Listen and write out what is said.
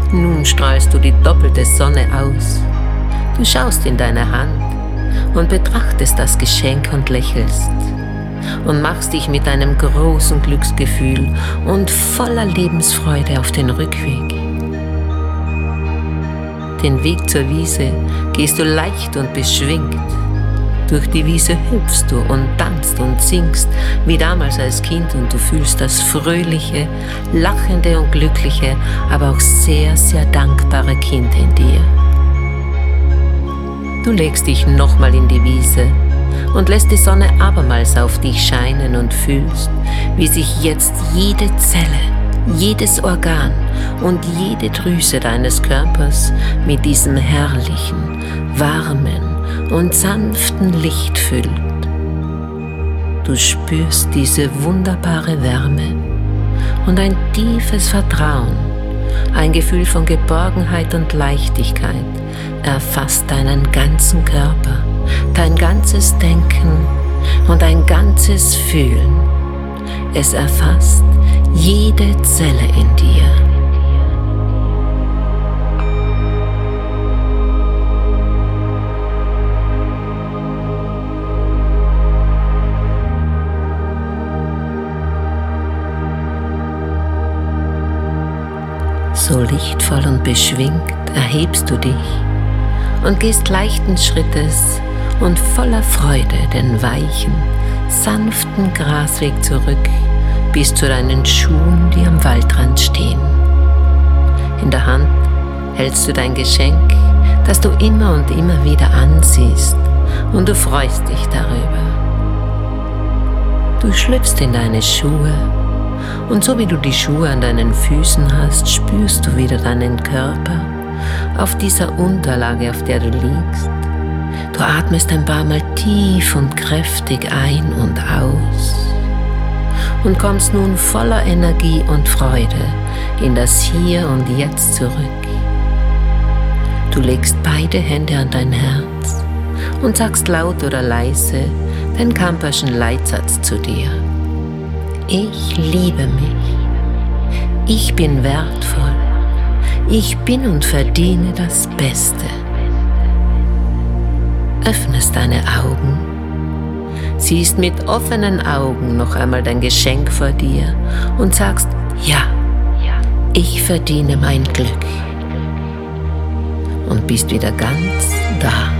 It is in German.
Nun strahlst du die doppelte Sonne aus. Du schaust in deine Hand und betrachtest das Geschenk und lächelst und machst dich mit einem großen Glücksgefühl und voller Lebensfreude auf den Rückweg. Den Weg zur Wiese gehst du leicht und beschwingt. Durch die Wiese hüpfst du und tanzt und singst wie damals als Kind und du fühlst das fröhliche, lachende und glückliche, aber auch sehr, sehr dankbare Kind in dir. Du legst dich nochmal in die Wiese und lässt die Sonne abermals auf dich scheinen und fühlst, wie sich jetzt jede Zelle, jedes Organ und jede Drüse deines Körpers mit diesem herrlichen, warmen und sanften Licht füllt. Du spürst diese wunderbare Wärme und ein tiefes Vertrauen, ein Gefühl von Geborgenheit und Leichtigkeit erfasst deinen ganzen Körper, dein ganzes Denken und dein ganzes Fühlen. Es erfasst jede Zelle in dir. So lichtvoll und beschwingt erhebst du dich und gehst leichten Schrittes und voller Freude den weichen, sanften Grasweg zurück bis zu deinen Schuhen, die am Waldrand stehen. In der Hand hältst du dein Geschenk, das du immer und immer wieder ansiehst, und du freust dich darüber. Du schlüpfst in deine Schuhe, und so wie du die Schuhe an deinen Füßen hast, spürst du wieder deinen Körper auf dieser Unterlage, auf der du liegst. Du atmest ein paar Mal tief und kräftig ein und aus und kommst nun voller Energie und Freude in das Hier und Jetzt zurück. Du legst beide Hände an dein Herz und sagst laut oder leise den Kamperschen Leitsatz zu dir. Ich liebe mich. Ich bin wertvoll. Ich bin und verdiene das Beste. Öffnest deine Augen, siehst mit offenen Augen noch einmal dein Geschenk vor dir und sagst, ja, ich verdiene mein Glück. Und bist wieder ganz da.